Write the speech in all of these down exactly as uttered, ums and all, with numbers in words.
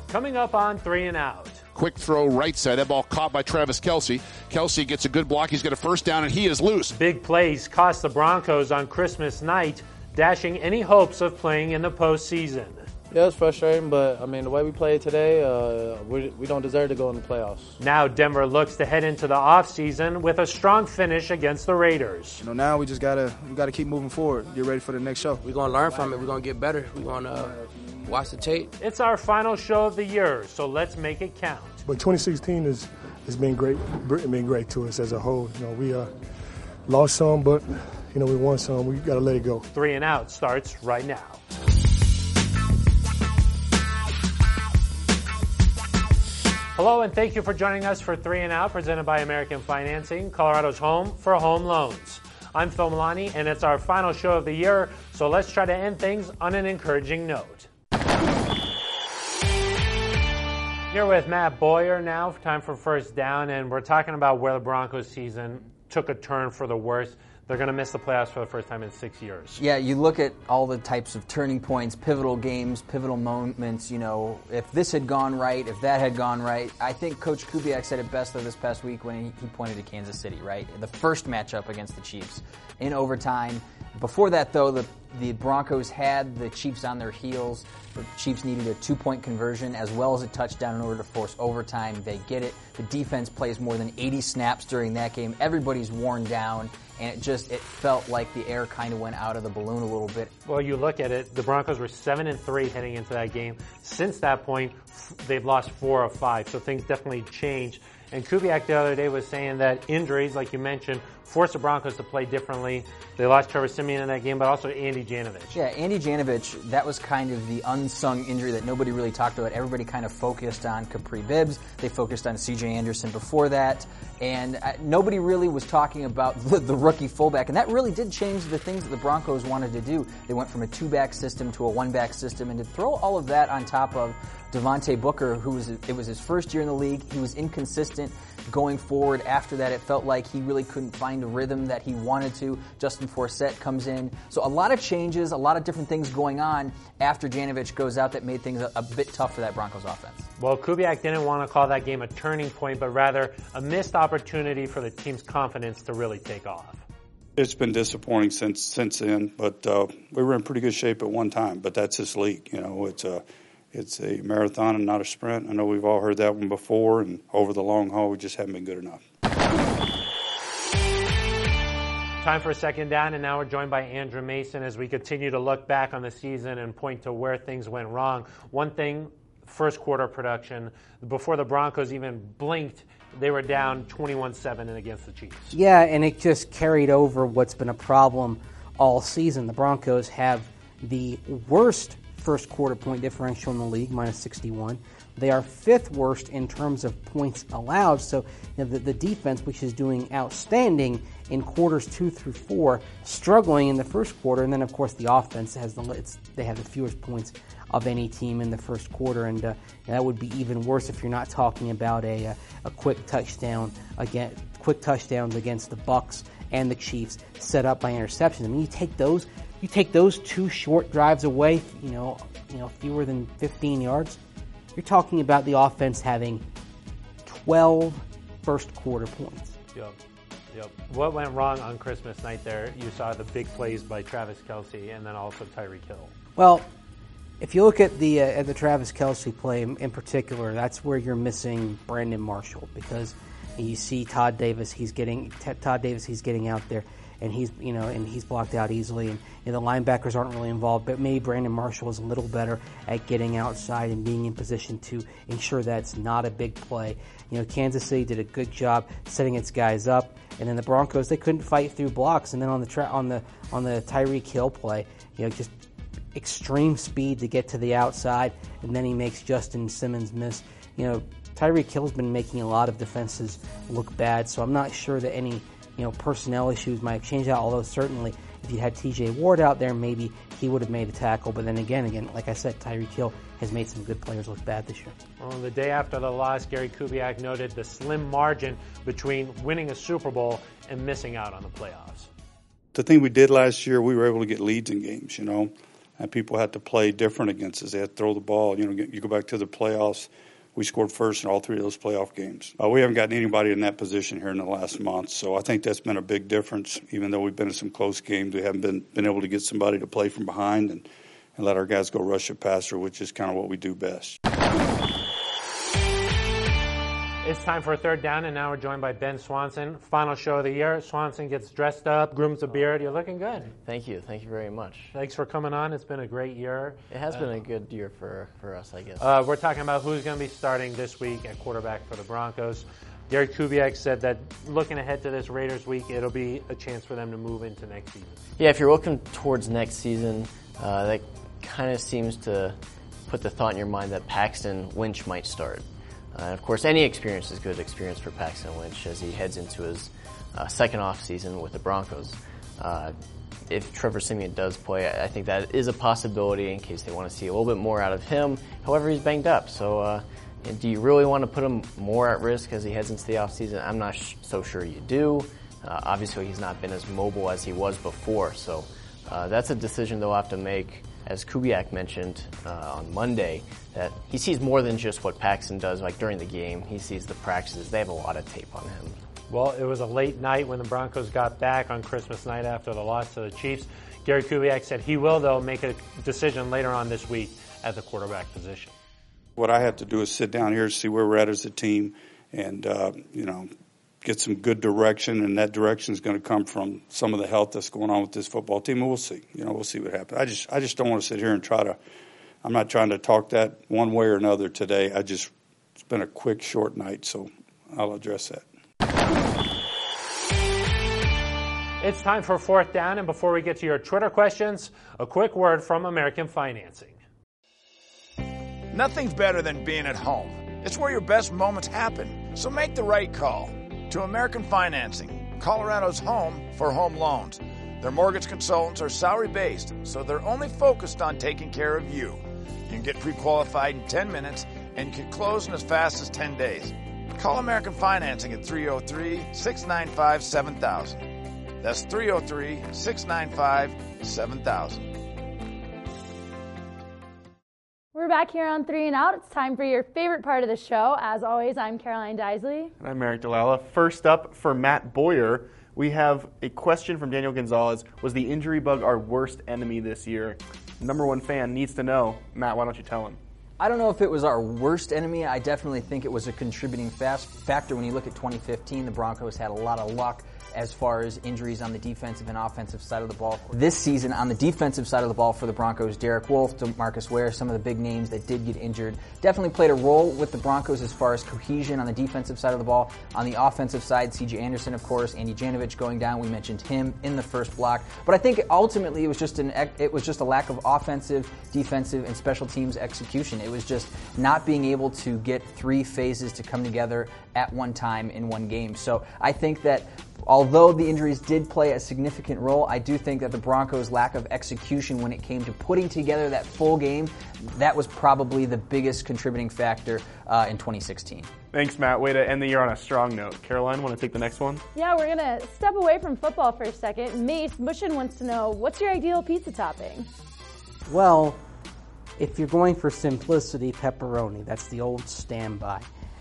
coming up on Three and Out. Quick throw right side. That ball caught by Travis Kelce. Kelce gets a good block. He's got a first down, and he is loose. Big plays cost the Broncos on Christmas night, dashing any hopes of playing in the postseason. Yeah, it's frustrating, but, I mean, the way we played today, uh, we, we don't deserve to go in the playoffs. Now Denver looks to head into the offseason with a strong finish against the Raiders. You know, now we just got to we gotta keep moving forward, get ready for the next show. We're going to learn from it. We're going to get better. We're going to uh, watch the tape. It's our final show of the year, so let's make it count. But twenty sixteen has has been great, been great to us as a whole. You know, we uh, lost some, but, you know, we won some. We got to let it go. Three and Out starts right now. Hello, and thank you for joining us for Three and Out, presented by American Financing, Colorado's home for home loans. I'm Phil Milani, and it's our final show of the year, so let's try to end things on an encouraging note. Here with Matt Boyer now, time for First Down, and we're talking about where the Broncos season took a turn for the worse. They're going to miss the playoffs for the first time in six years. Yeah, you look at all the types of turning points, pivotal games, pivotal moments. You know, if this had gone right, if that had gone right. I think Coach Kubiak said it best though this past week when he, he pointed to Kansas City, right? The first matchup against the Chiefs in overtime. Before that, though, the the Broncos had the Chiefs on their heels. The Chiefs needed a two-point conversion as well as a touchdown in order to force overtime. They get it. The defense plays more than eighty snaps during that game. Everybody's worn down, and it just it felt like the air kind of went out of the balloon a little bit. Well, you look at it, the Broncos were seven and three heading into that game. Since that point, they've lost four of five, so things definitely changed. And Kubiak the other day was saying that injuries, like you mentioned, forced the Broncos to play differently. They lost Trevor Siemian in that game, but also Andy Janovich. Yeah, Andy Janovich, that was kind of the unsung injury that nobody really talked about. Everybody kind of focused on Capri Bibbs. They focused on C J Anderson before that. And uh, nobody really was talking about the, the rookie fullback. And that really did change the things that the Broncos wanted to do. They went from a two-back system to a one-back system. And to throw all of that on top of Devontae Booker, who was it was his first year in the league. He was inconsistent going forward. After that, it felt like he really couldn't find a rhythm that he wanted to. Justin Forsett comes in. So a lot of changes, a lot of different things going on after Janovich goes out that made things a, a bit tough for that Broncos offense. Well, Kubiak didn't want to call that game a turning point, but rather a missed opportunity for the team's confidence to really take off. It's been disappointing since since then, but uh, we were in pretty good shape at one time. But that's this league, you know. It's a it's a marathon and not a sprint. I know we've all heard that one before, and over the long haul, we just haven't been good enough. Time for a second down, and now we're joined by Andrew Mason as we continue to look back on the season and point to where things went wrong. One thing, first quarter production, before the Broncos even blinked, they were down twenty-one seven against the Chiefs. Yeah, and it just carried over what's been a problem all season. The Broncos have the worst first quarter point differential in the league, minus sixty-one. They are fifth worst in terms of points allowed. So you know, the, the defense, which is doing outstanding in quarters two through four, struggling in the first quarter, and then of course the offense has the it's, they have the fewest points of any team in the first quarter, and uh, that would be even worse if you're not talking about a a, a quick touchdown again, quick touchdowns against the Bucs and the Chiefs set up by interceptions. I mean, you take those, you take those two short drives away, you know, you know, fewer than fifteen yards. You're talking about the offense having twelve first quarter points. Yep. Yep. What went wrong on Christmas night there? You saw the big plays by Travis Kelce and then also Tyreek Hill. Well, if you look at the uh, at the Travis Kelce play in, in particular, that's where you're missing Brandon Marshall, because you see Todd Davis, he's getting t- Todd Davis, he's getting out there, and he's you know and he's blocked out easily, and you know, the linebackers aren't really involved. But maybe Brandon Marshall is a little better at getting outside and being in position to ensure that's not a big play. You know, Kansas City did a good job setting its guys up, and then the Broncos, they couldn't fight through blocks, and then on the tra- on the on the Tyreek Hill play, you know, just extreme speed to get to the outside, and then he makes Justin Simmons miss. You know, Tyreek Hill's been making a lot of defenses look bad, so I'm not sure that any, you know, personnel issues might have changed out, although certainly if you had T J Ward out there, maybe he would have made a tackle. But then again, again, like I said, Tyreek Hill has made some good players look bad this year. On the day after the loss, Gary Kubiak noted the slim margin between winning a Super Bowl and missing out on the playoffs. The thing we did last year, we were able to get leads in games, you know. and people had to play different against us. They had to throw the ball. You know, you go back to the playoffs. We scored first in all three of those playoff games. Uh, we haven't gotten anybody in that position here in the last month, so I think that's been a big difference. Even though we've been in some close games, we haven't been, been able to get somebody to play from behind and, and let our guys go rush the passer, which is kind of what we do best. It's time for a third down, and now we're joined by Ben Swanson. Final show of the year. Swanson gets dressed up, grooms a beard. You're looking good. Thank you. Thank you very much. Thanks for coming on. It's been a great year. It has uh, been a good year for, for us, I guess. Uh, we're talking about who's going to be starting this week at quarterback for the Broncos. Gary Kubiak said that looking ahead to this Raiders week, it'll be a chance for them to move into next season. Yeah, if you're looking towards next season, uh, that kind of seems to put the thought in your mind that Paxton Lynch might start. Uh, and of course, any experience is good experience for Paxton Lynch as he heads into his uh, second off season with the Broncos. Uh, if Trevor Siemian does play, I think that is a possibility in case they want to see a little bit more out of him. However, he's banged up. So uh, do you really want to put him more at risk as he heads into the off season? I'm not sh- so sure you do. Uh, obviously, he's not been as mobile as he was before. So uh, that's a decision they'll have to make. As Kubiak mentioned uh, on Monday, that he sees more than just what Paxton does, like during the game. He sees the practices. They have a lot of tape on him. Well, it was a late night when the Broncos got back on Christmas night after the loss to the Chiefs. Gary Kubiak said he will, though, make a decision later on this week at the quarterback position. What I have to do is sit down here and see where we're at as a team and, uh, you know, get some good direction, and that direction is going to come from some of the health that's going on with this football team, and we'll see. You know, we'll see what happens. I just, I just don't want to sit here and try to. I'm not trying to talk that one way or another today. I just, it's been a quick, short night, so I'll address that. It's time for fourth down, and before we get to your Twitter questions, a quick word from American Financing. Nothing's better than being at home. It's where your best moments happen. So make the right call. To American Financing, Colorado's home for home loans. Their mortgage consultants are salary-based, so they're only focused on taking care of you. You can get pre-qualified in ten minutes and can close in as fast as ten days. Call American Financing at three oh three, six nine five, seven thousand. That's three oh three, six nine five, seven thousand. We're back here on Three and Out. It's time for your favorite part of the show. As always, I'm Caroline Deisley. And I'm Merrick Dellala. First up for Matt Boyer, we have a question from Daniel Gonzalez. Was the injury bug our worst enemy this year? Number one fan needs to know. Matt, why don't you tell him? I don't know if it was our worst enemy. I definitely think it was a contributing fast factor. When you look at twenty fifteen, the Broncos had a lot of luck as far as injuries on the defensive and offensive side of the ball. This season, on the defensive side of the ball for the Broncos, Derek Wolfe, DeMarcus Ware, some of the big names that did get injured, definitely played a role with the Broncos as far as cohesion on the defensive side of the ball. On the offensive side, C J Anderson, of course, Andy Janovich going down. We mentioned him in the first block. But I think ultimately it was just an it was just a lack of offensive, defensive, and special teams execution. It was just not being able to get three phases to come together at one time in one game. So I think that although the injuries did play a significant role, I do think that the Broncos' lack of execution when it came to putting together that full game, that was probably the biggest contributing factor uh, in twenty sixteen. Thanks, Matt. Way to end the year on a strong note. Caroline, want to take the next one? Yeah, we're going to step away from football for a second. Mace Mushin wants to know, what's your ideal pizza topping? Well, if you're going for simplicity, pepperoni. That's the old standby.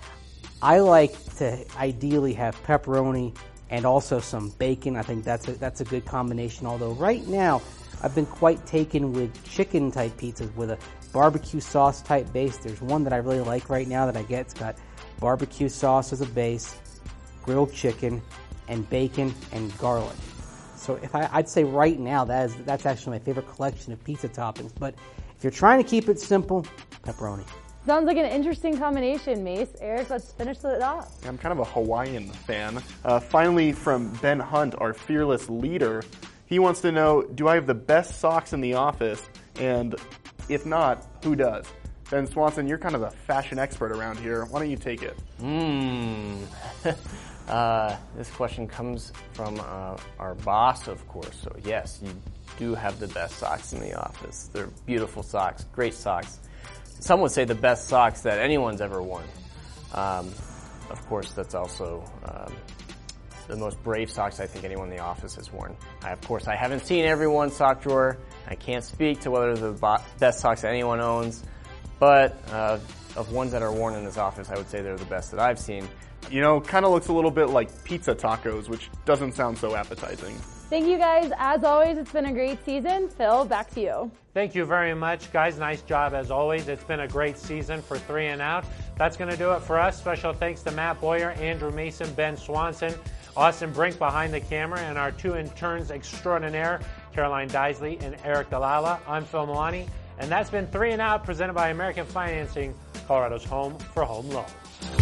I like to ideally have pepperoni and also some bacon. I think that's a, that's a good combination. Although right now, I've been quite taken with chicken-type pizzas with a barbecue sauce-type base. There's one that I really like right now that I get. It's got barbecue sauce as a base, grilled chicken, and bacon and garlic. So if I, I'd say right now that is that's actually my favorite collection of pizza toppings. But if you're trying to keep it simple, pepperoni. Sounds like an interesting combination, Mace. Eric, let's finish it off. I'm kind of a Hawaiian fan. Uh, finally, from Ben Hunt, our fearless leader, he wants to know, do I have the best socks in the office? And if not, who does? Ben Swanson, you're kind of a fashion expert around here. Why don't you take it? Hmm. uh, this question comes from uh, our boss, of course. So yes, you do have the best socks in the office. They're beautiful socks, great socks. Some would say the best socks that anyone's ever worn. Um, of course, that's also um, the most brave socks I think anyone in the office has worn. I, of course, I haven't seen everyone's sock drawer. I can't speak to whether they're the bo- best socks that anyone owns, but uh, of ones that are worn in this office, I would say they're the best that I've seen. You know, kind of looks a little bit like pizza tacos, which doesn't sound so appetizing. Thank you guys. As always, it's been a great season. Phil, back to you. Thank you very much, guys. Nice job as always. It's been a great season for Three and Out. That's going to do it for us. Special thanks to Matt Boyer, Andrew Mason, Ben Swanson, Austin Brink behind the camera, and our two interns extraordinaire, Caroline Deisley and Eric Dalala. I'm Phil Milani, and that's been Three and Out, presented by American Financing, Colorado's home for home loans.